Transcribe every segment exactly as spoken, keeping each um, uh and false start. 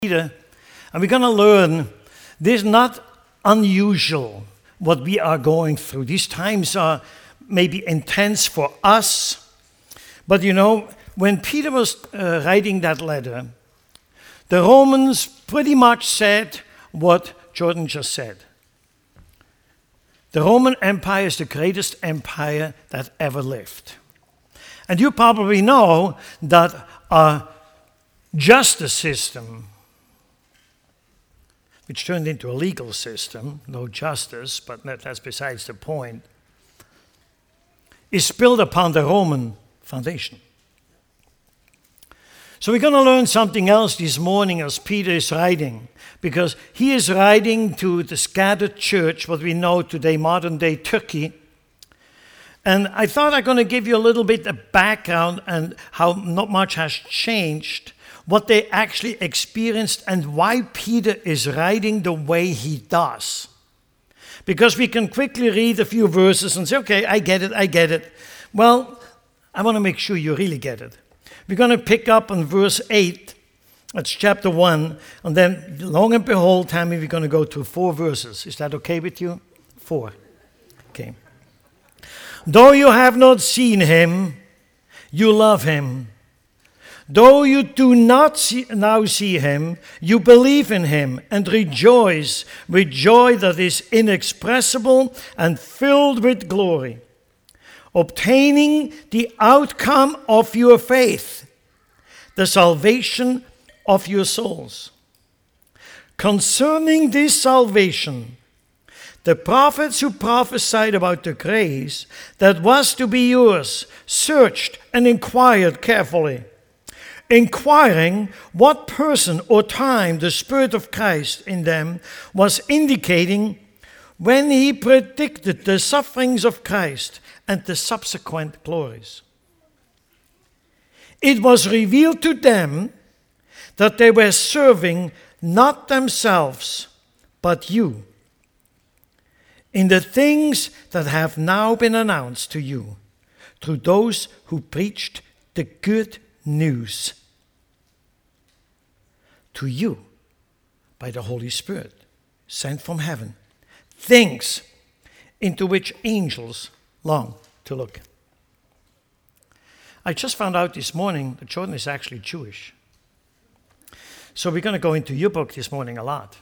Peter, and we're going to learn this is not unusual what we are going through. These times are maybe intense for us, but you know, when Peter was uh, writing that letter, the Romans pretty much said what Jordan just said. The Roman Empire is the greatest empire that ever lived. And you probably know that our justice system, which turned into a legal system, no justice, but that's besides the point, is built upon the Roman foundation. So we're going to learn something else this morning as Peter is writing, because he is writing to the scattered church, what we know today, modern-day Turkey. And I thought I'm going to give you a little bit of background and how not much has changed, what they actually experienced, and why Peter is writing the way he does. Because we can quickly read a few verses and say, okay, I get it, I get it. Well, I want to make sure you really get it. We're going to pick up on verse eight, that's chapter one, and then, long and behold, Tammy, we're going to go to four verses. Is that okay with you? Four. Okay. Though you have not seen him, you love him. Though you do not see, now see him, you believe in him and rejoice with joy that is inexpressible and filled with glory, obtaining the outcome of your faith, the salvation of your souls. Concerning this salvation, the prophets who prophesied about the grace that was to be yours searched and inquired carefully, inquiring what person or time the Spirit of Christ in them was indicating when he predicted the sufferings of Christ and the subsequent glories. It was revealed to them that they were serving not themselves, but you, in the things that have now been announced to you through those who preached the good news to you by the Holy Spirit sent from heaven, things into which angels long to look. I just found out this morning that Jordan is actually Jewish. So we're going to go into your book this morning a lot.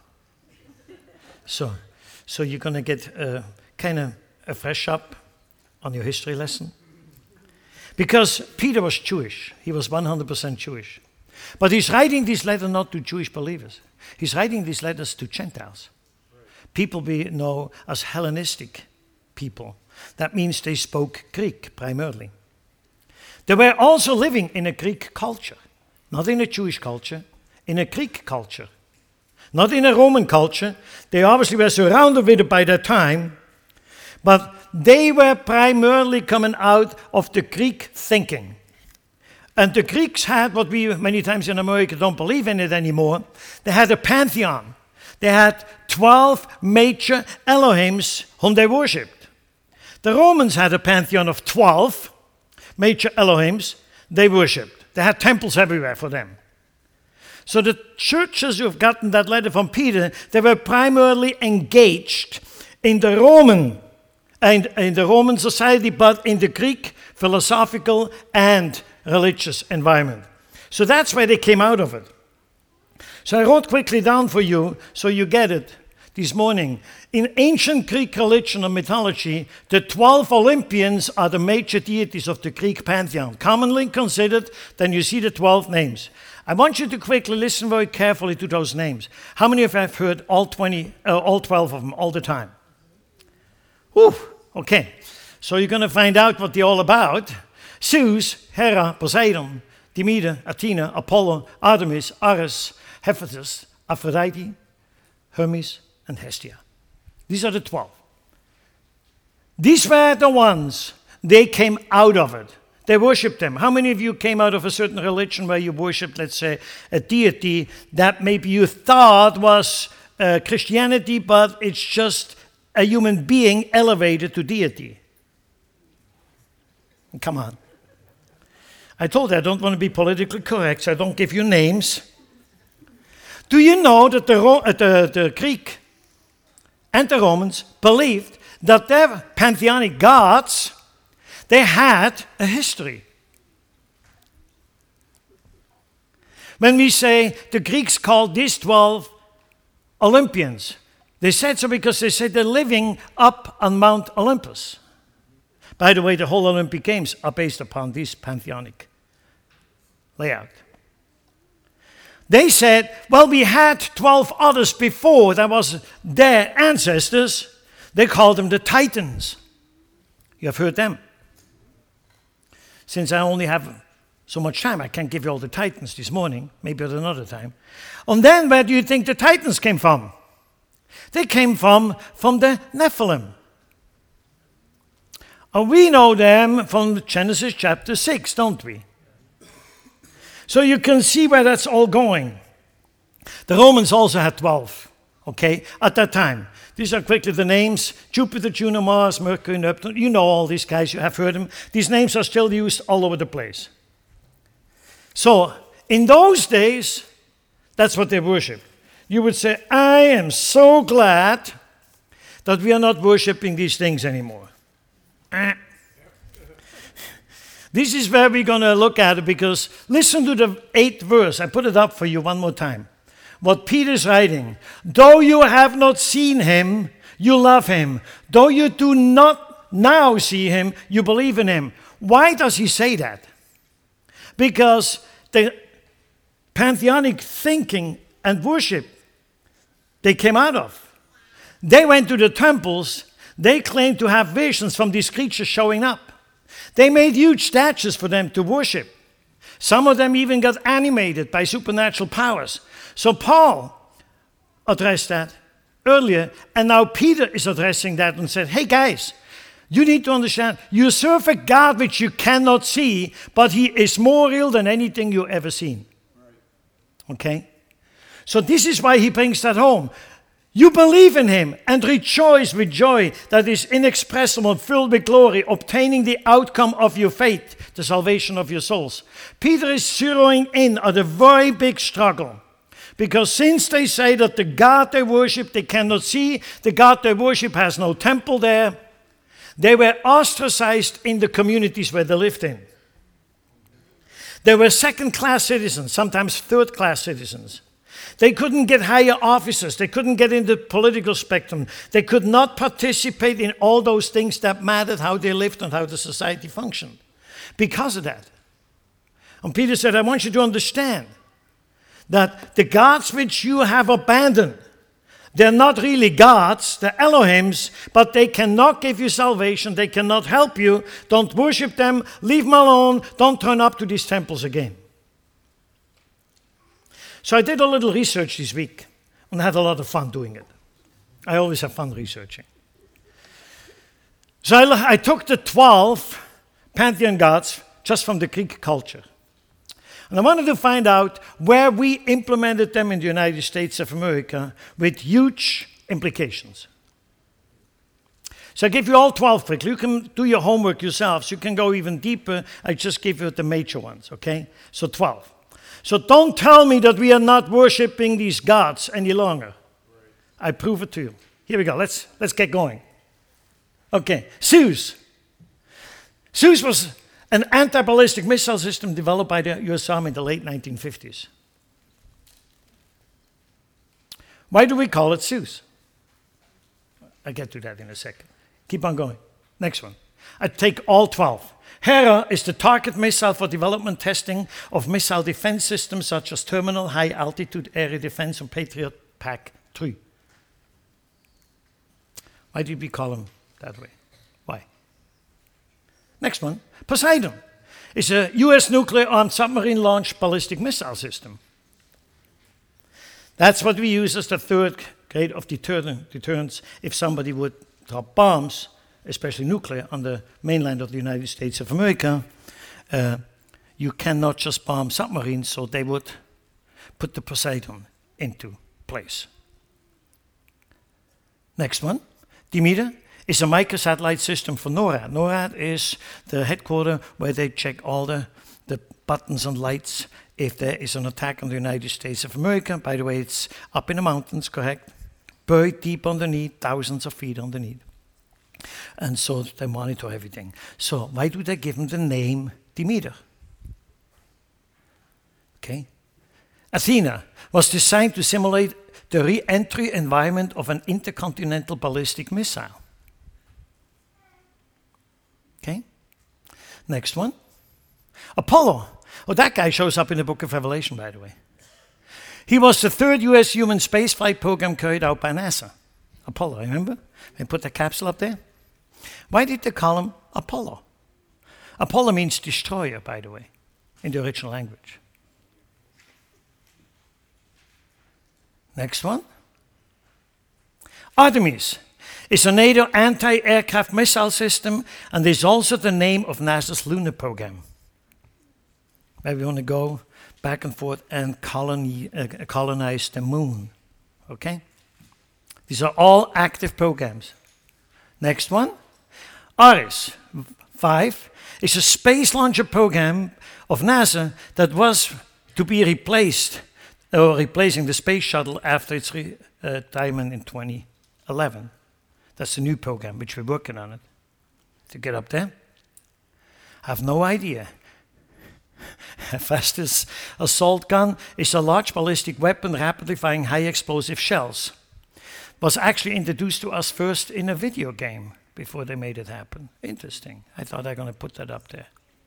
So, so you're going to get uh, kind of a fresh up on your history lesson. Because Peter was Jewish. He was one hundred percent Jewish. But he's writing this letter not to Jewish believers. He's writing these letters to Gentiles. People we know as Hellenistic people. That means they spoke Greek primarily. They were also living in a Greek culture. Not in a Jewish culture, in a Greek culture. Not in a Roman culture. They obviously were surrounded with it by that time. But they were primarily coming out of the Greek thinking. And the Greeks had what we many times in America don't believe in it anymore. They had a pantheon. They had twelve major Elohims whom they worshipped. The Romans had a pantheon of twelve major Elohims they worshipped. They had temples everywhere for them. So the churches who have gotten that letter from Peter, they were primarily engaged in the Roman and in the Roman society, but in the Greek philosophical and religious environment. So that's where they came out of it. So I wrote quickly down for you so you get it this morning. In ancient Greek religion and mythology, the twelve Olympians are the major deities of the Greek pantheon, commonly considered. Then you see the twelve names. I want you to quickly listen very carefully to those names. How many of you have heard all twenty, uh, all twelve of them all the time? Whew, okay. So you're going to find out what they're all about. Zeus, Hera, Poseidon, Demeter, Athena, Apollo, Artemis, Ares, Hephaestus, Aphrodite, Hermes, and Hestia. These are the twelve. These were the ones, they came out of it. They worshipped them. How many of you came out of a certain religion where you worshipped, let's say, a deity that maybe you thought was uh, Christianity, but it's just a human being elevated to deity? Come on. I told you I don't want to be politically correct, so I don't give you names. Do you know that the, Ro- uh, the, the Greek and the Romans believed that their pantheonic gods, they had a history? When we say the Greeks called these twelve Olympians, they said so because they said they're living up on Mount Olympus. By the way, the whole Olympic Games are based upon this pantheonic layout. They said, well, we had twelve others before. That was their ancestors. They called them the Titans. You have heard them. Since I only have so much time, I can't give you all the Titans this morning, maybe at another time. And then where do you think the Titans came from? They came from, from the Nephilim. And we know them from Genesis chapter six, don't we? So you can see where that's all going. The Romans also had twelve, okay, at that time. These are quickly the names: Jupiter, Juno, Mars, Mercury, Neptune. You know all these guys, you have heard them. These names are still used all over the place. So, in those days, that's what they worship. You would say, I am so glad that we are not worshiping these things anymore. Eh. This is where we're going to look at it, because listen to the eighth verse. I put it up for you one more time. What Peter's writing. Though you have not seen him, you love him. Though you do not now see him, you believe in him. Why does he say that? Because the pantheonic thinking and worship they came out of. They went to the temples. They claimed to have visions from these creatures showing up. They made huge statues for them to worship. Some of them even got animated by supernatural powers. So Paul addressed that earlier, and now Peter is addressing that and said, hey guys, you need to understand, you serve a God which you cannot see, but he is more real than anything you've ever seen. Okay? So this is why he brings that home. You believe in him and rejoice with joy that is inexpressible, filled with glory, obtaining the outcome of your faith, the salvation of your souls. Peter is zeroing in on a very big struggle. Because since they say that the God they worship they cannot see, the God they worship has no temple there, they were ostracized in the communities where they lived in. They were second-class citizens, sometimes third-class citizens. They couldn't get higher offices. They couldn't get in the political spectrum. They could not participate in all those things that mattered, how they lived and how the society functioned. Because of that. And Peter said, I want you to understand that the gods which you have abandoned, they're not really gods, they're Elohims, but they cannot give you salvation, they cannot help you. Don't worship them, leave them alone, don't turn up to these temples again. So I did a little research this week, and I had a lot of fun doing it. I always have fun researching. So I, I took the twelve pantheon gods just from the Greek culture. And I wanted to find out where we implemented them in the United States of America with huge implications. So I give you all twelve quickly. You can do your homework yourselves. You can go even deeper. I just give you the major ones, okay? So twelve. So don't tell me that we are not worshiping these gods any longer. I prove it to you. Here we go. Let's, let's get going. Okay, Zeus. Zeus was an anti-ballistic missile system developed by the U S Army in the late nineteen fifties. Why do we call it Zeus? I'll get to that in a second. Keep on going. Next one. I take all twelve. Hera is the target missile for development testing of missile defense systems such as Terminal High Altitude Area Defense and Patriot Pack three. Why did we call them that way? Why? Next one. Poseidon is a U S nuclear-armed submarine-launched ballistic missile system. That's what we use as the third grade of deterrence if somebody would drop bombs, especially nuclear, on the mainland of the United States of America. Uh, you cannot just bomb submarines, so they would put the Poseidon into place. Next one. Demeter is a microsatellite system for NORAD. NORAD is the headquarters where they check all the, the buttons and lights if there is an attack on the United States of America. By the way, it's up in the mountains, correct? Buried deep underneath, thousands of feet underneath. And so they monitor everything. So why do they give them the name Demeter? Okay. Athena was designed to simulate the re-entry environment of an intercontinental ballistic missile. Okay. Next one. Apollo. Oh, that guy shows up in the book of Revelation, by the way. He was the third U S human spaceflight program carried out by NASA. Apollo, remember? They put the capsule up there. Why did they call him Apollo? Apollo means destroyer, by the way, in the original language. Next one. Artemis is a NATO anti-aircraft missile system and is also the name of NASA's lunar program, where we want to go back and forth and colony, uh, colonize the moon. Okay? These are all active programs. Next one. Ares five is a space launcher program of NASA that was to be replaced, or replacing the space shuttle after its retirement in twenty eleven. That's the new program, which we're working on it to get up there. I have no idea. Fastest assault gun is a large ballistic weapon rapidly firing high explosive shells. Was actually introduced to us first in a video game before they made it happen. Interesting. I thought I was going to put that up there.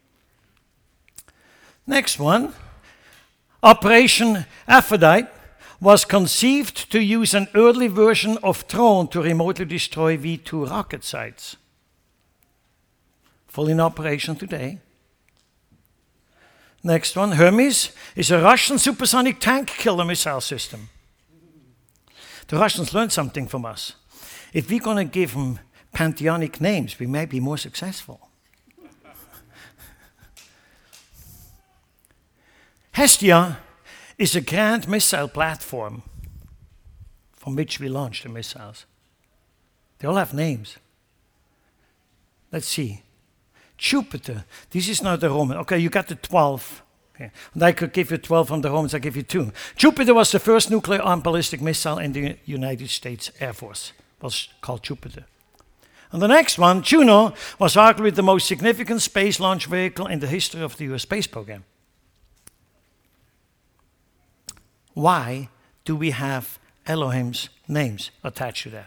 Next one. Operation Aphrodite was conceived to use an early version of drone to remotely destroy V two rocket sites. Full in operation today. Next one. Hermes is a Russian supersonic tank killer missile system. The Russians learned something from us. If we're going to give them pantheonic names, we may be more successful. Hestia is a grand missile platform from which we launch the missiles. They all have names. Let's see. Jupiter. This is not the Roman. Okay, you got the twelve. Okay. And I could give you twelve from the Romans, I give you two. Jupiter was the first nuclear-armed ballistic missile in the United States Air Force. It was called Jupiter. And the next one, Juno, was arguably the most significant space launch vehicle in the history of the U S space program. Why do we have Elohim's names attached to that?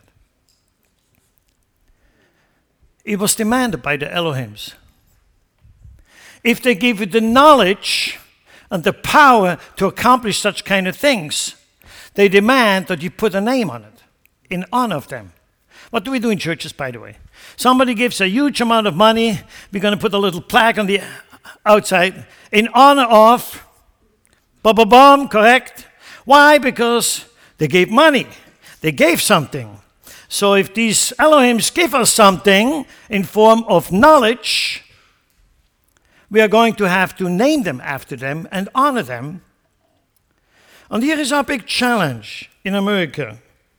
It was demanded by the Elohims. If they give you the knowledge and the power to accomplish such kind of things, they demand that you put a name on it in honor of them. What do we do in churches, by the way? Somebody gives a huge amount of money. We're going to put a little plaque on the outside in honor of, ba-ba-bum, correct? Why? Because they gave money. They gave something. So if these Elohims give us something in form of knowledge, we are going to have to name them after them and honor them. And here is our big challenge in America.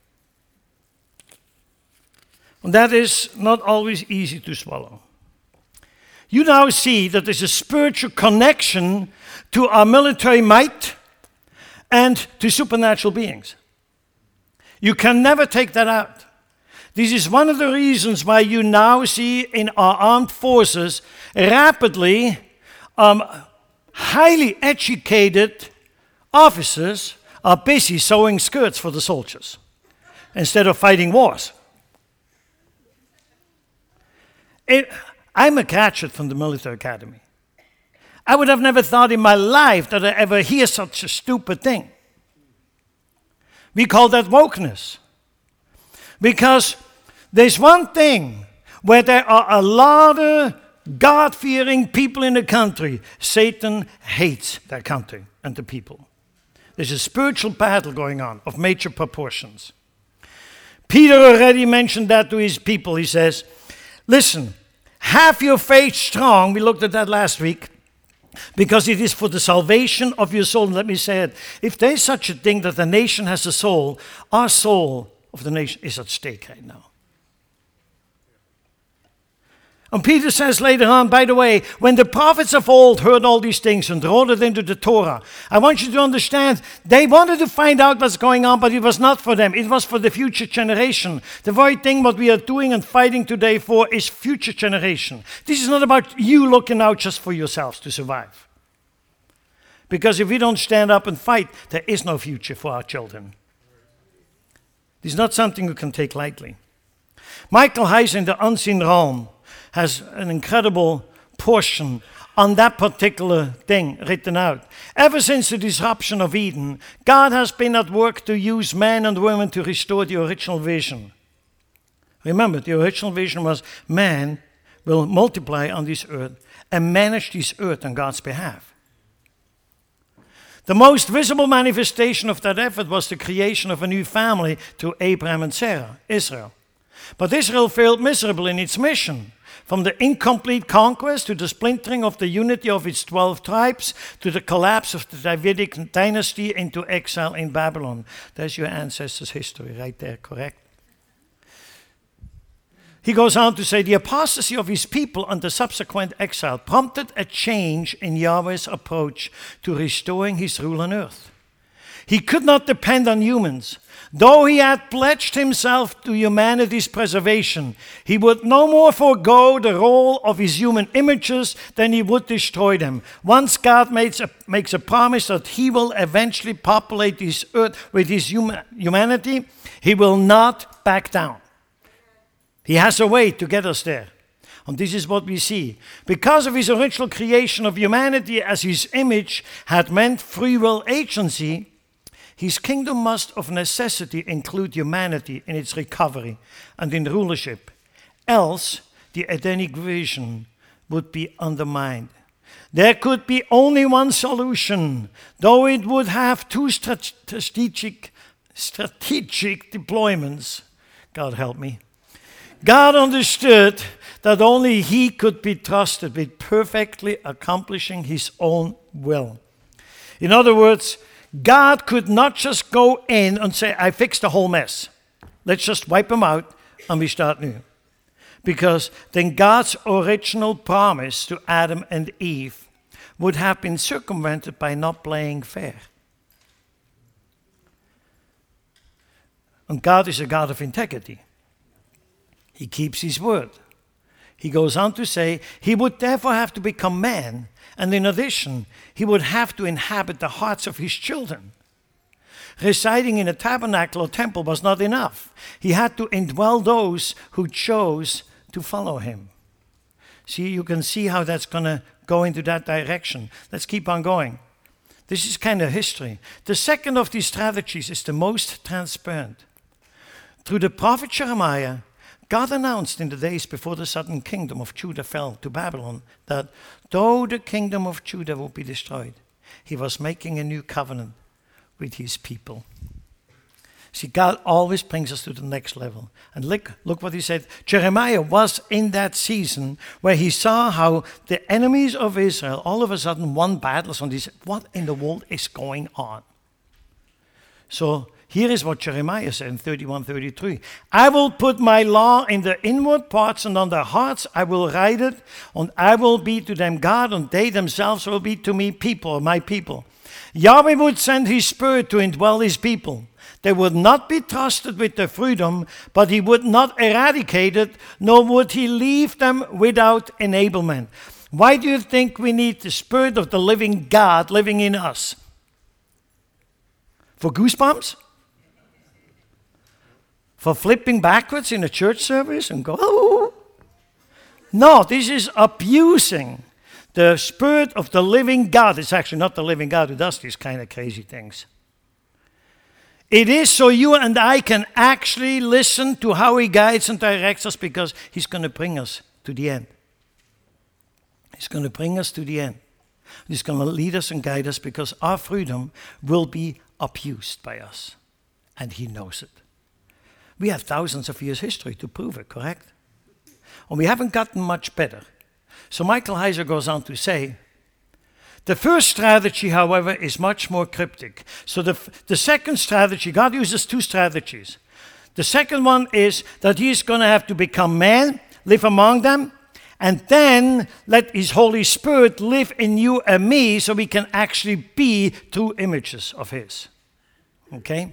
And that is not always easy to swallow. You now see that there's a spiritual connection to our military might and to supernatural beings. You can never take that out. This is one of the reasons why you now see in our armed forces rapidly um, highly educated officers are busy sewing skirts for the soldiers instead of fighting wars. It, I'm a graduate from the military academy. I would have never thought in my life that I ever hear such a stupid thing. We call that wokeness. Because there's one thing where there are a lot of God-fearing people in the country. Satan hates that country and the people. There's a spiritual battle going on of major proportions. Peter already mentioned that to his people. He says, listen, have your faith strong. We looked at that last week. Because it is for the salvation of your soul. And let me say it. If there is such a thing that the nation has a soul, our soul of the nation is at stake right now. And Peter says later on, by the way, when the prophets of old heard all these things and wrote it into the Torah, I want you to understand, they wanted to find out what's going on, but it was not for them. It was for the future generation. The very thing what we are doing and fighting today for is future generation. This is not about you looking out just for yourselves to survive. Because if we don't stand up and fight, there is no future for our children. This is not something you can take lightly. Michael Heiser in The Unseen Realm has an incredible portion on that particular thing written out. Ever since the disruption of Eden, God has been at work to use men and women to restore the original vision. Remember, the original vision was man will multiply on this earth and manage this earth on God's behalf. The most visible manifestation of that effort was the creation of a new family through Abraham and Sarah, Israel. But Israel failed miserably in its mission. From the incomplete conquest to the splintering of the unity of its twelve tribes to the collapse of the Davidic dynasty into exile in Babylon. There's your ancestors' history right there, correct? He goes on to say, the apostasy of his people and the subsequent exile prompted a change in Yahweh's approach to restoring his rule on earth. He could not depend on humans. Though he had pledged himself to humanity's preservation, he would no more forego the role of his human images than he would destroy them. Once God makes a, makes a promise that he will eventually populate this earth with his hum- humanity, he will not back down. He has a way to get us there. And this is what we see. Because of his original creation of humanity as his image had meant free will agency, his kingdom must of necessity include humanity in its recovery and in rulership. Else, the Edenic vision would be undermined. There could be only one solution, though it would have two strategic, strategic deployments. God help me. God understood that only he could be trusted with perfectly accomplishing his own will. In other words, God could not just go in and say, I fixed the whole mess. Let's just wipe them out and we start new. Because then God's original promise to Adam and Eve would have been circumvented by not playing fair. And God is a God of integrity. He keeps his word. He goes on to say, he would therefore have to become man. And in addition, he would have to inhabit the hearts of his children. Residing in a tabernacle or temple was not enough. He had to indwell those who chose to follow him. See, you can see how that's going to go into that direction. Let's keep on going. This is kind of history. The second of these strategies is the most transparent. Through the prophet Jeremiah, God announced in the days before the southern kingdom of Judah fell to Babylon that though the kingdom of Judah would be destroyed, he was making a new covenant with his people. See, God always brings us to the next level. And look, look what he said. Jeremiah was in that season where he saw how the enemies of Israel all of a sudden won battles, and he said, what in the world is going on? So here is what Jeremiah said in thirty-one thirty-three. I will put my law in their inward parts, and on their hearts I will write it, and I will be to them God, and they themselves will be to me people, my people. Yahweh would send his spirit to indwell his people. They would not be trusted with their freedom, but he would not eradicate it, nor would he leave them without enablement. Why do you think we need the spirit of the living God living in us? For goosebumps? For flipping backwards in a church service and go, oh. No, this is abusing the spirit of the living God. It's actually not the living God who does these kind of crazy things. It is so you and I can actually listen to how he guides and directs us, because he's going to bring us to the end. He's going to bring us to the end. He's going to lead us and guide us, because our freedom will be abused by us. And he knows it. We have thousands of years history to prove it, correct? And we haven't gotten much better. So Michael Heiser goes on to say, the first strategy, however, is much more cryptic. So the, the second strategy, God uses two strategies. The second one is that he's going to have to become man, live among them, And then let His Holy Spirit live in you and me so we can actually be true images of His. Okay?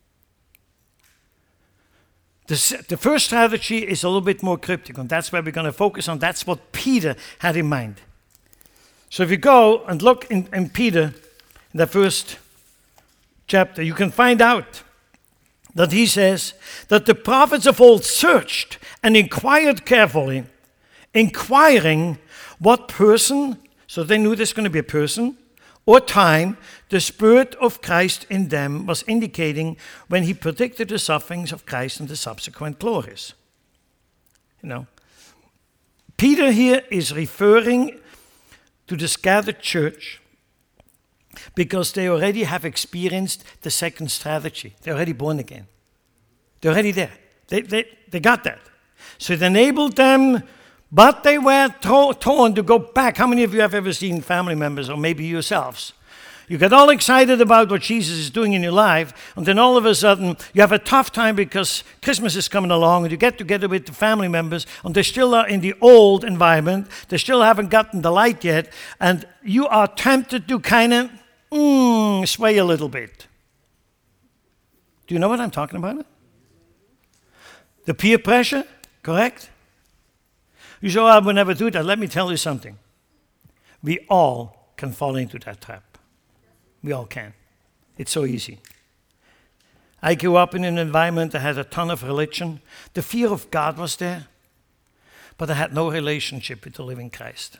The, the first strategy is a little bit more cryptic, and that's where we're going to focus on. That's what Peter had in mind. So if you go and look in, in Peter, in the first chapter, you can find out that he says that the prophets of old searched and inquired carefully, inquiring what person, so they knew there's going to be a person, or time, the Spirit of Christ in them was indicating when he predicted the sufferings of Christ and the subsequent glories. You know, Peter here is referring to the scattered church because they already have experienced the second strategy. They're already born again. They're already there. They, they, they got that. So it enabled them, but they were to- torn to go back. How many of you have ever seen family members, or maybe yourselves? You get all excited about what Jesus is doing in your life, and then all of a sudden you have a tough time because Christmas is coming along, and you get together with the family members, and they still are in the old environment. They still haven't gotten the light yet, and you are tempted to kind of mm, sway a little bit. Do you know what I'm talking about? The peer pressure, correct? You say, oh, I will never do that. Let me tell you something. We all can fall into that trap. We all can. It's so easy. I grew up in an environment that had a ton of religion. The fear of God was there, but I had no relationship with the living Christ.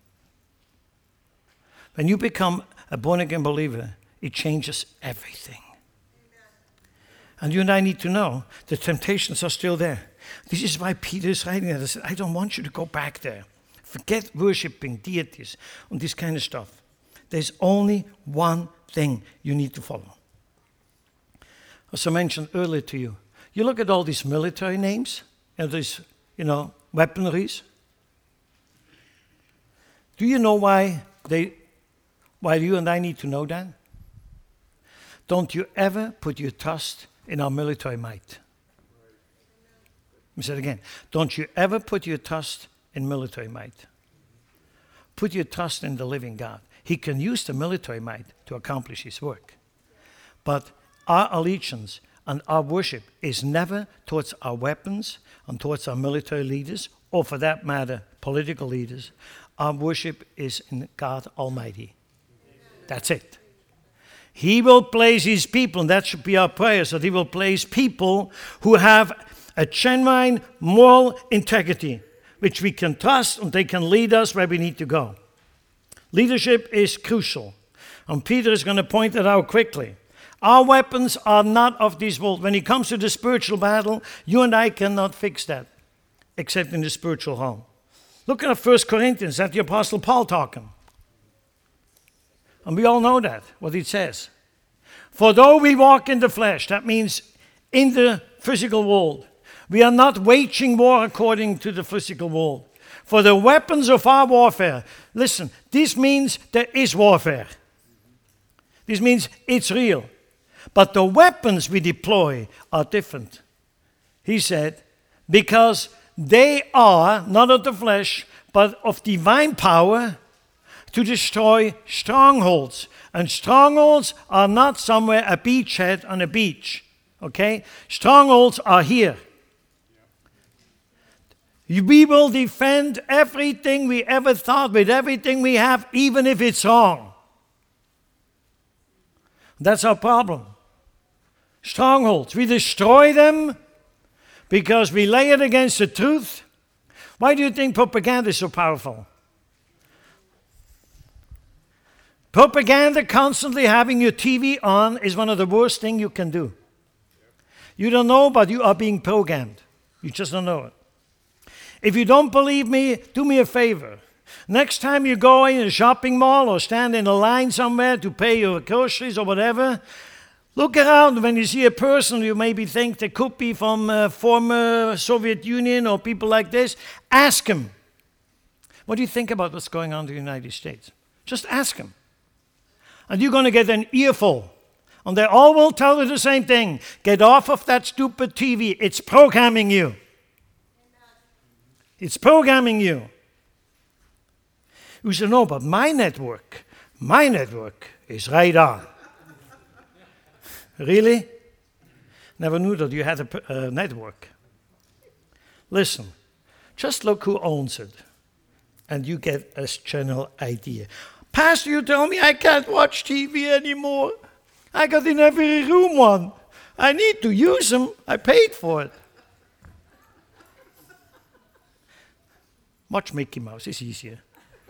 When you become a born-again believer, it changes everything. And you and I need to know the temptations are still there. This is why Peter is writing that. I said, I don't want you to go back there. Forget worshiping deities and this kind of stuff. There's only one thing you need to follow. As I mentioned earlier to you, you look at all these military names and these, you know, weaponries. Do you know why they, why you and I need to know that? Don't you ever put your trust in our military might. Let me say it again. Don't you ever put your trust in military might. Put your trust in the living God. He can use the military might to accomplish His work. But our allegiance and our worship is never towards our weapons and towards our military leaders, or for that matter, political leaders. Our worship is in God Almighty. That's it. He will place His people, and that should be our prayer, so that He will place people who have a genuine moral integrity, which we can trust, and they can lead us where we need to go. Leadership is crucial, and Peter is going to point it out quickly. Our weapons are not of this world. When it comes to the spiritual battle, you and I cannot fix that, except in the spiritual realm. Look at First Corinthians, that's the Apostle Paul talking. And we all know that, what it says. For though we walk in the flesh, that means in the physical world, we are not waging war according to the physical world. For the weapons of our warfare, listen, this means there is warfare. This means it's real. But the weapons we deploy are different. He said, because they are not of the flesh, but of divine power to destroy strongholds. And strongholds are not somewhere a beachhead on a beach. Okay? Strongholds are here. We will defend everything we ever thought with everything we have, even if it's wrong. That's our problem. Strongholds. We destroy them because we lay it against the truth. Why do you think propaganda is so powerful? Propaganda, constantly having your T V on, is one of the worst things you can do. You don't know, but you are being programmed. You just don't know it. If you don't believe me, do me a favor. Next time you go in a shopping mall or stand in a line somewhere to pay your groceries or whatever, look around. When you see a person you maybe think they could be from uh, former Soviet Union or people like this, ask them, what do you think about what's going on in the United States? Just ask them. And you're going to get an earful. And they all will tell you the same thing. Get off of that stupid T V. It's programming you. It's programming you. You say, no, but my network, my network is right on. Really? Never knew that you had a uh, network. Listen, just look who owns it, and you get a general idea. Pastor, you tell me I can't watch T V anymore. I got in every room one. I need to use them. I paid for it. Watch Mickey Mouse. It's easier.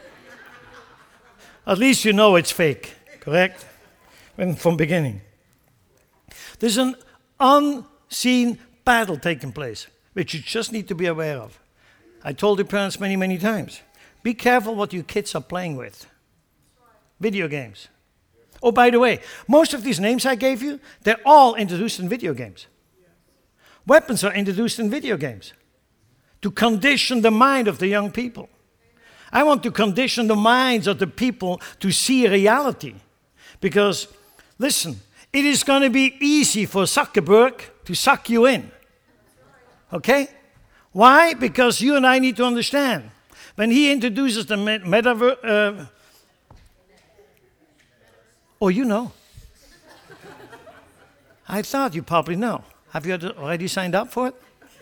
At least you know it's fake, correct? When from beginning. There's an unseen battle taking place, which you just need to be aware of. I told the parents many, many times. Be careful what your kids are playing with. Video games. Oh, by the way, most of these names I gave you, they're all introduced in video games. Weapons are introduced in video games to condition the mind of the young people. I want to condition the minds of the people to see reality. Because, listen, it is going to be easy for Zuckerberg to suck you in. Okay? Why? Because you and I need to understand. When he introduces the metaverse, uh, oh, you know. I thought you probably know. Have you already signed up for it?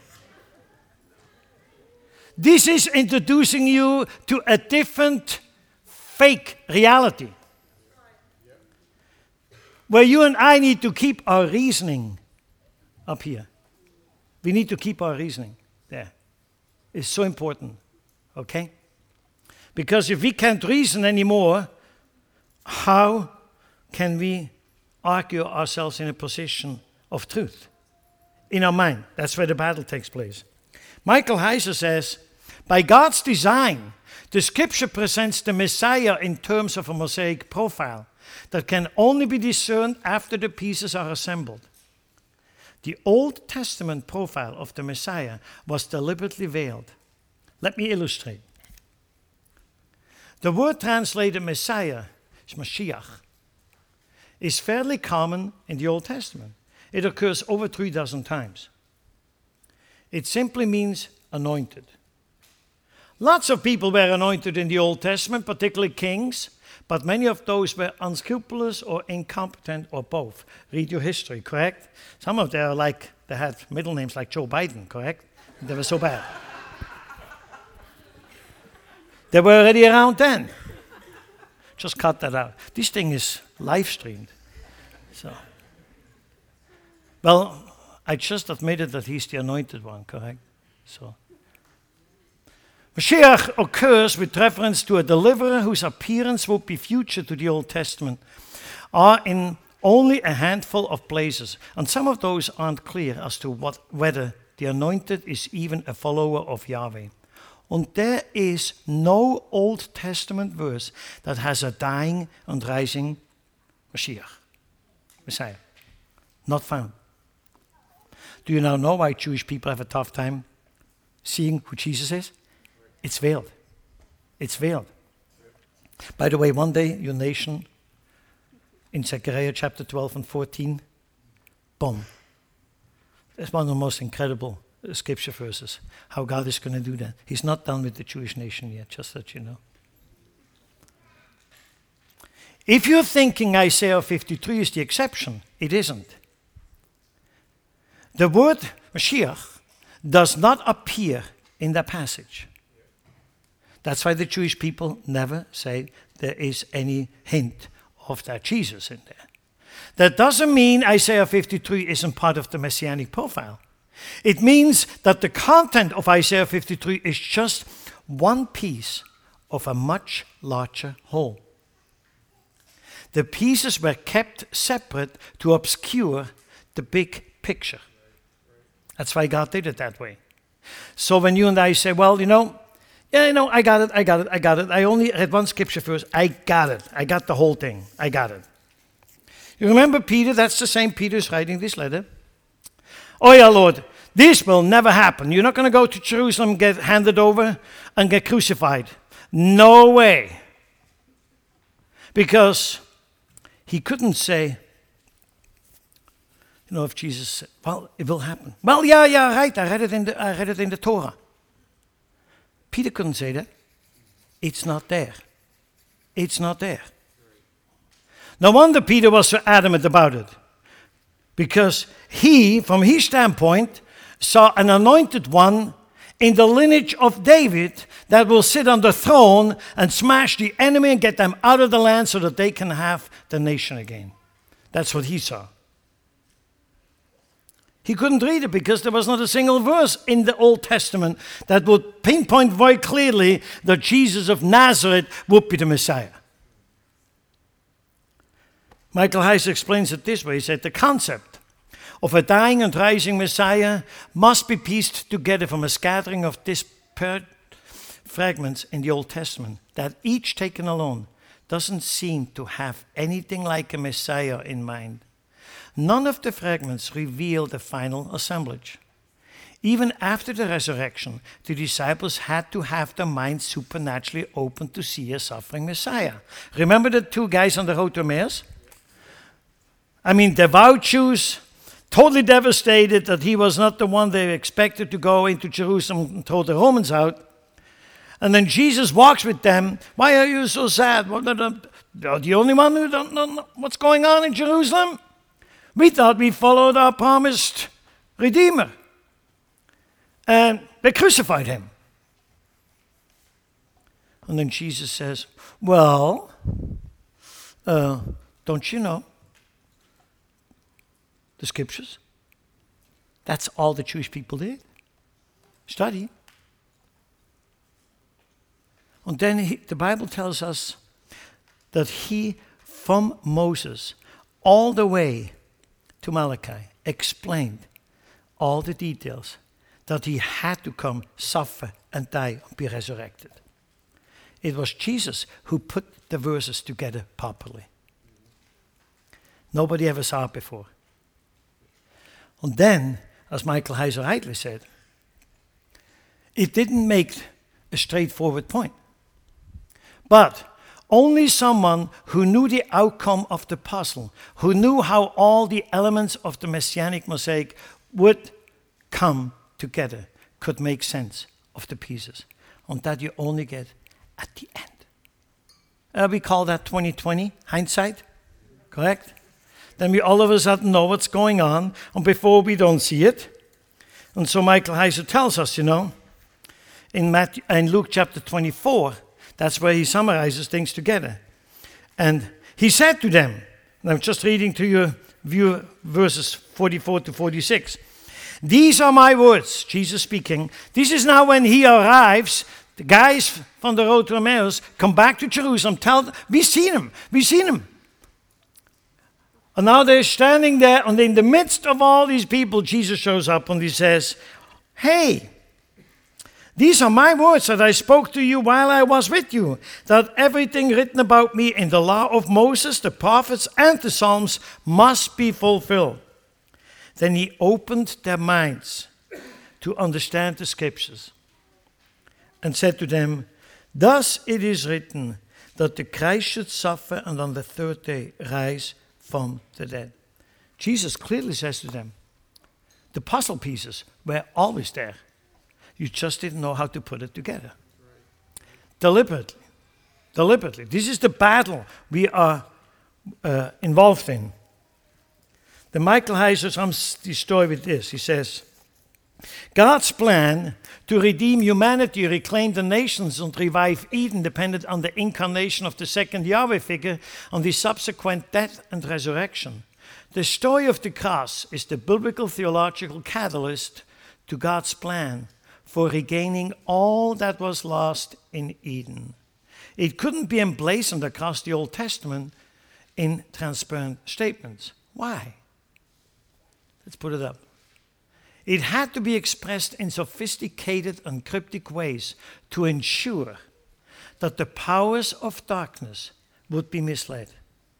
This is introducing you to a different fake reality. Where you and I need to keep our reasoning up here. We need to keep our reasoning there. It's so important. Okay? Because if we can't reason anymore, how can we argue ourselves in a position of truth? In our mind. That's where the battle takes place. Michael Heiser says, by God's design, the Scripture presents the Messiah in terms of a mosaic profile that can only be discerned after the pieces are assembled. The Old Testament profile of the Messiah was deliberately veiled. Let me illustrate. The word translated Messiah, is Mashiach, is fairly common in the Old Testament. It occurs over three dozen times. It simply means anointed. Lots of people were anointed in the Old Testament, particularly kings, but many of those were unscrupulous or incompetent or both. Read your history, correct? Some of them are like, they had middle names like Joe Biden, correct? They were so bad. They were already around then. Just cut that out. This thing is live streamed. So, well, I just admitted that he's the anointed one, correct? So, Mashiach occurs with reference to a deliverer whose appearance would be future to the Old Testament, are in only a handful of places, and some of those aren't clear as to what, whether the anointed is even a follower of Yahweh. And there is no Old Testament verse that has a dying and rising Mashiach, Messiah. Not found. Do you now know why Jewish people have a tough time seeing who Jesus is? It's veiled. It's veiled. By the way, one day your nation, in Zechariah chapter twelve and fourteen, boom. That's one of the most incredible scripture verses, how God is going to do that. He's not done with the Jewish nation yet, just that you know. If you're thinking Isaiah fifty-three is the exception, it isn't. The word Mashiach does not appear in that passage. That's why the Jewish people never say there is any hint of that Jesus in there. That doesn't mean Isaiah fifty-three isn't part of the messianic profile. It means that the content of Isaiah fifty-three is just one piece of a much larger whole. The pieces were kept separate to obscure the big picture. That's why God did it that way. So when you and I say, well, you know, yeah, you know, I got it, I got it, I got it. I only read one scripture verse. I got it. I got the whole thing. I got it. You remember Peter? That's the same Peter who's writing this letter. Oh yeah, Lord, this will never happen. You're not going to go to Jerusalem, get handed over, and get crucified. No way. Because he couldn't say, you know, if Jesus said, well, it will happen. Well, yeah, yeah, right. I read it in the, I read it in the Torah. Peter couldn't say that. It's not there. It's not there. No wonder Peter was so adamant about it. Because he, from his standpoint, saw an anointed one in the lineage of David that will sit on the throne and smash the enemy and get them out of the land so that they can have the nation again. That's what he saw. He couldn't read it because there was not a single verse in the Old Testament that would pinpoint very clearly that Jesus of Nazareth would be the Messiah. Michael Heiser explains it this way. He said, the concept of a dying and rising Messiah must be pieced together from a scattering of disparate fragments in the Old Testament that each taken alone doesn't seem to have anything like a Messiah in mind. None of the fragments reveal the final assemblage. Even after the resurrection, the disciples had to have their minds supernaturally open to see a suffering Messiah. Remember the two guys on the road to Emmaus? I mean, devout Jews, totally devastated that he was not the one they expected to go into Jerusalem and throw the Romans out. And then Jesus walks with them. Why are you so sad? Well, they're the only one who don't know what's going on in Jerusalem? We thought we followed our promised Redeemer. And they crucified him. And then Jesus says, well, uh, don't you know the scriptures? That's all the Jewish people did. Study. And then he, the Bible tells us that he, from Moses, all the way to Malachi, explained all the details that he had to come, suffer, and die, and be resurrected. It was Jesus who put the verses together properly. Nobody ever saw it before. And then, as Michael Heiser rightly said, it didn't make a straightforward point. But only someone who knew the outcome of the puzzle, who knew how all the elements of the messianic mosaic would come together, could make sense of the pieces. And that you only get at the end. Uh, we call that twenty twenty, hindsight, correct? Then we all of a sudden know what's going on, and before we don't see it. And so Michael Heiser tells us, you know, in, Matthew, in Luke chapter twenty-four, that's where he summarizes things together. And he said to them, and I'm just reading to you view verses forty-four to forty-six. These are my words, Jesus speaking. This is now when he arrives. The guys from the road to Emmaus come back to Jerusalem, tell them, we've seen him, we've seen him. And now they're standing there, and in the midst of all these people, Jesus shows up and he says, hey, these are my words that I spoke to you while I was with you, that everything written about me in the law of Moses, the prophets, and the Psalms must be fulfilled. Then he opened their minds to understand the scriptures and said to them, thus it is written that the Christ should suffer and on the third day rise from the dead. Jesus clearly says to them, the puzzle pieces were always there. You just didn't know how to put it together. Deliberately. Deliberately. This is the battle we are uh, involved in. The Michael Heiser sums the story with this. He says, God's plan to redeem humanity, reclaim the nations, and revive Eden depended on the incarnation of the second Yahweh figure, on the subsequent death and resurrection. The story of the cross is the biblical theological catalyst to God's plan for regaining all that was lost in Eden. It couldn't be emblazoned across the Old Testament in transparent statements. Why? Let's put it up. It had to be expressed in sophisticated and cryptic ways to ensure that the powers of darkness would be misled.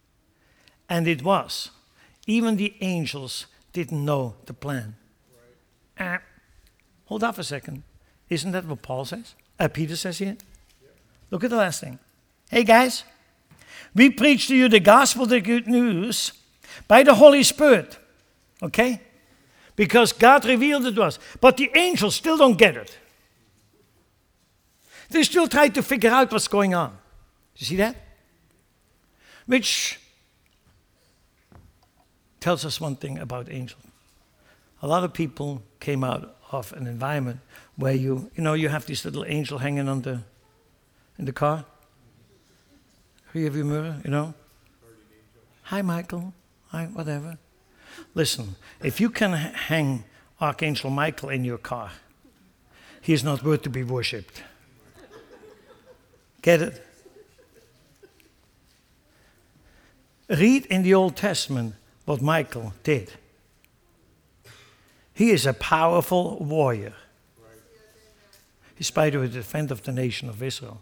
And it was. Even the angels didn't know the plan. Right. Uh, hold off a second. Isn't that what Paul says? Uh, Peter says here? Yeah. Look at the last thing. Hey guys, we preach to you the gospel, the good news, by the Holy Spirit. Okay? Because God revealed it to us. But the angels still don't get it. They still try to figure out what's going on. You see that? which tells us one thing about angels. A lot of people came out of an environment where you, you know, you have this little angel hanging on the, in the car. Rearview mirror, you know. Hi, Michael. Hi, whatever. Listen, if you can h- hang Archangel Michael in your car, he is not worth to be worshipped. Get it? Read in the Old Testament what Michael did. He is a powerful warrior. He's by the way the defender of the nation of Israel.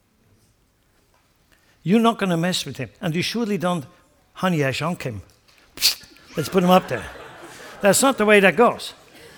You're not going to mess with him. And you surely don't honey ash on him. Let's put him up there. That's not the way that goes.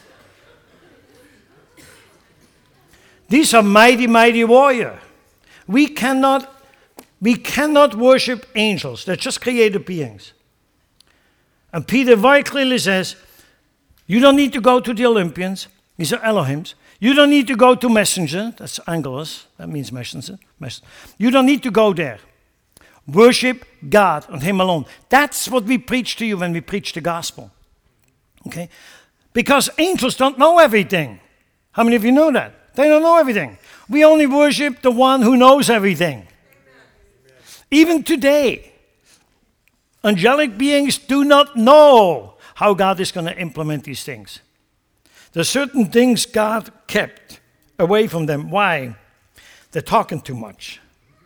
These are mighty, mighty warriors. We cannot, we cannot worship angels. They're just created beings. And Peter very clearly says, you don't need to go to the Olympians. These are Elohims. You don't need to go to messenger. That's angelos. That means messenger. You don't need to go there. Worship God and Him alone. That's what we preach to you when we preach the gospel. Okay? Because angels don't know everything. How many of you know that? They don't know everything. We only worship the one who knows everything. Amen. Even today, angelic beings do not know how God is going to implement these things. There's certain things God kept away from them. Why? They're talking too much.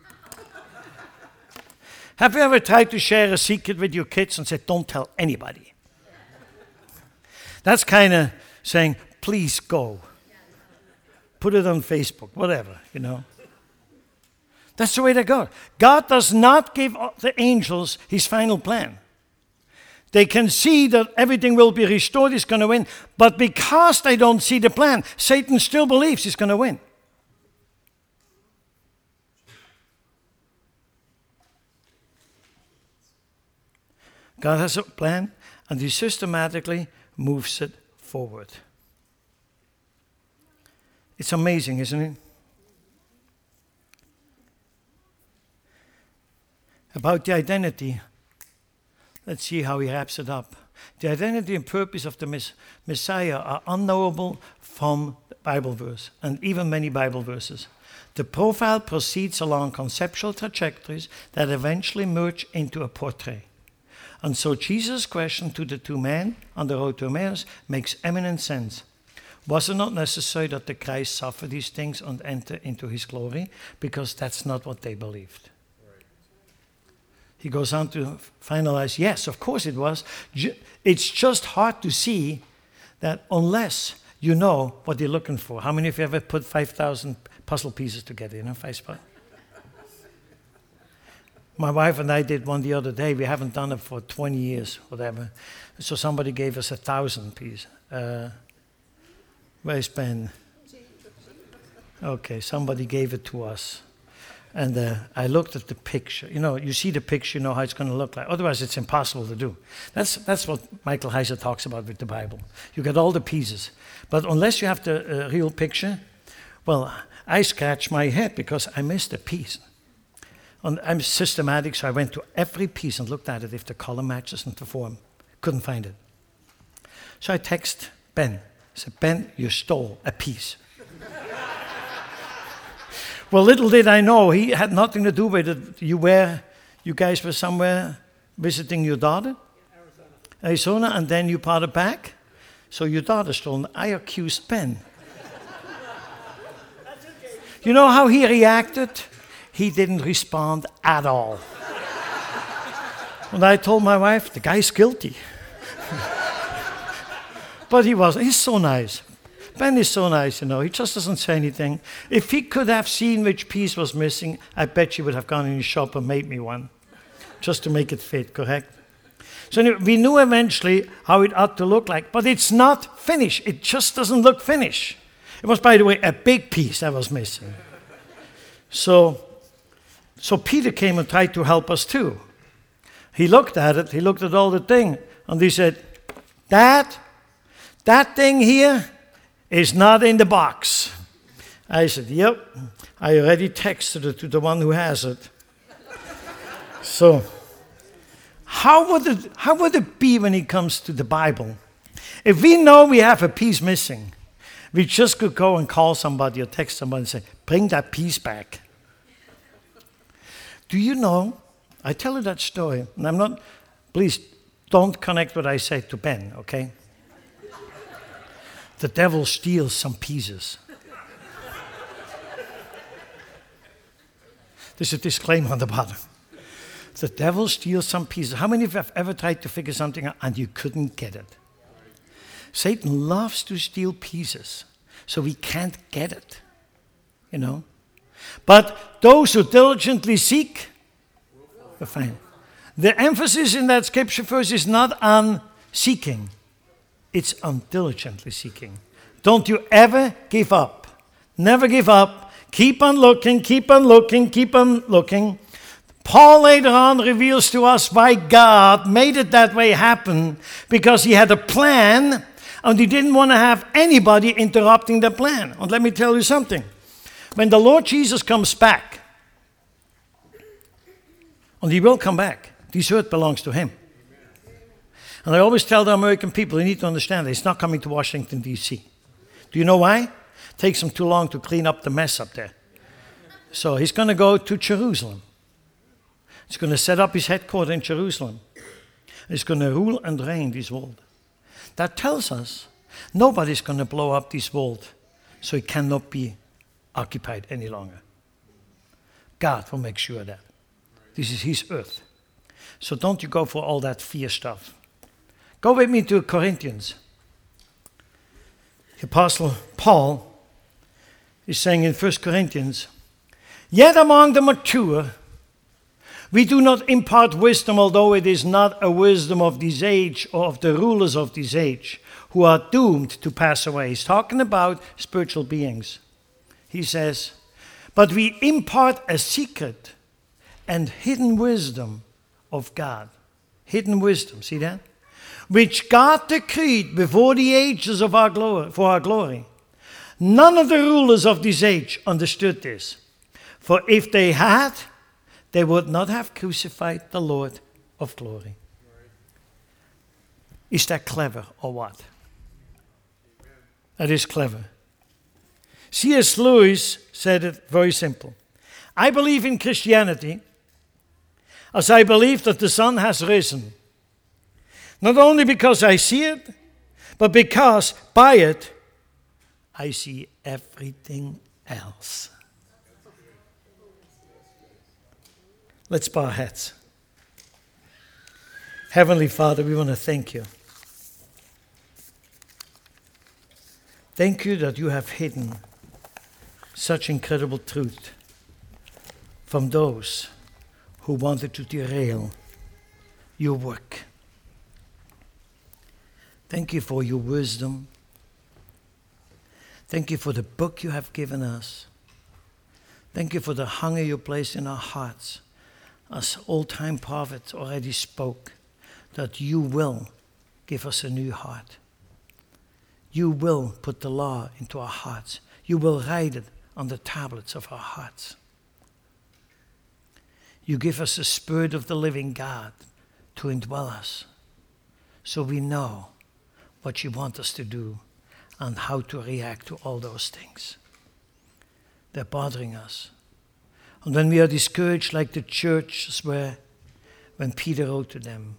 Have you ever tried to share a secret with your kids and said, don't tell anybody? That's kind of saying, please go. Put it on Facebook, whatever, you know. That's the way they go. God does not give the angels his final plan. They can see that everything will be restored, he's going to win. But because they don't see the plan, Satan still believes he's going to win. God has a plan, and he systematically moves it forward. It's amazing, isn't it? About the identity, let's see how he wraps it up. The identity and purpose of the Messiah are unknowable from the Bible verse, and even many Bible verses. The profile proceeds along conceptual trajectories that eventually merge into a portrait. And so Jesus' question to the two men on the road to Emmaus makes eminent sense. Was it not necessary that the Christ suffer these things and enter into his glory? Because that's not what they believed. Right. He goes on to finalize, yes, of course it was. It's just hard to see that unless you know what you're looking for. How many of you ever put five thousand puzzle pieces together, you know, five spots? My wife and I did one the other day. We haven't done it for twenty years, whatever. So somebody gave us a thousand pieces. Uh, where's Ben? Okay, somebody gave it to us. And uh, I looked at the picture. You know, you see the picture, you know how it's going to look like. Otherwise, it's impossible to do. That's that's what Michael Heiser talks about with the Bible. You get all the pieces. But unless you have the uh, real picture, well, I scratched my head because I missed a piece. And I'm systematic, so I went to every piece and looked at it if the color matches and the form. Couldn't find it. So I text Ben. I said, Ben, you stole a piece. Well, little did I know, he had nothing to do with it. You were, you guys were somewhere visiting your daughter? Arizona. Arizona, and then you brought it back? So your daughter stole it. I accused Ben. You know how he reacted? He didn't respond at all. And I told my wife, the guy's guilty. But he wasn't. He's so nice. Ben is so nice, you know. He just doesn't say anything. If he could have seen which piece was missing, I bet he would have gone in his shop and made me one. Just to make it fit, correct? So anyway, we knew eventually how it ought to look like. But it's not finished. It just doesn't look finished. It was, by the way, a big piece that was missing. So... So Peter came and tried to help us too. He looked at it, he looked at all the thing, and he said, Dad, that thing here is not in the box. I said, yep, I already texted it to the one who has it. So how would it, how would it be when it comes to the Bible? If we know we have a piece missing, we just could go and call somebody or text somebody and say, bring that piece back. Do you know, I tell you that story, and I'm not, please don't connect what I say to Ben, okay? The devil steals some pieces. There's a disclaimer on the bottom. The devil steals some pieces. How many of you have ever tried to figure something out and you couldn't get it? Satan loves to steal pieces, so we can't get it, you know. But those who diligently seek will find. The emphasis in that scripture verse is not on seeking. It's on diligently seeking. Don't you ever give up. Never give up. Keep on looking, keep on looking, keep on looking. Paul later on reveals to us why God made it that way happen, because he had a plan and he didn't want to have anybody interrupting the plan. And let me tell you something. When the Lord Jesus comes back, and he will come back, this earth belongs to him. And I always tell the American people, you need to understand that he's not coming to Washington, D C Do you know why? It takes him too long to clean up the mess up there. So he's going to go to Jerusalem. He's going to set up his headquarters in Jerusalem. He's going to rule and reign this world. That tells us nobody's going to blow up this world so it cannot be occupied any longer. God will make sure of that. This is his earth. So don't you go for all that fear stuff. Go with me to Corinthians. The Apostle Paul is saying in First Corinthians, yet among the mature, we do not impart wisdom, although it is not a wisdom of this age or of the rulers of this age who are doomed to pass away. He's talking about spiritual beings. He says, but we impart a secret and hidden wisdom of God. Hidden wisdom, see that? Which God decreed before the ages of our glory, for our glory. None of the rulers of this age understood this. For if they had, they would not have crucified the Lord of glory. Is that clever or what? That is clever. C S Lewis said it very simple. I believe in Christianity as I believe that the sun has risen. Not only because I see it, but because by it I see everything else. Let's bow our heads. Heavenly Father, we want to thank you. Thank you that you have hidden such incredible truth from those who wanted to derail your work. Thank you for your wisdom. Thank you for the book you have given us. Thank you for the hunger you placed in our hearts. As old-time prophets already spoke, that you will give us a new heart. You will put the law into our hearts. You will write it on the tablets of our hearts. You give us the Spirit of the living God to indwell us, so we know what you want us to do and how to react to all those things. They're bothering us. And when we are discouraged, like the churches were when Peter wrote to them,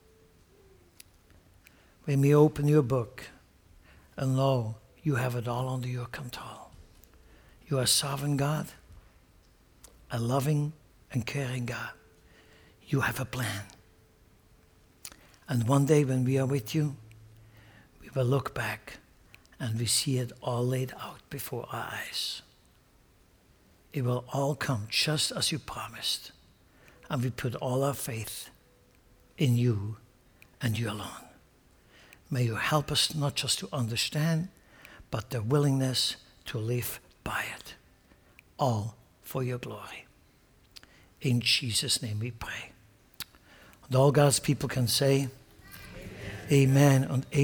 when we open your book and know you have it all under your control. You are a sovereign God, a loving and caring God. You have a plan. And one day when we are with you, we will look back and we see it all laid out before our eyes. It will all come just as you promised. And we put all our faith in you and you alone. May you help us not just to understand, but the willingness to live by it. All for your glory. In Jesus' name we pray. And all God's people can say, Amen, Amen and amen.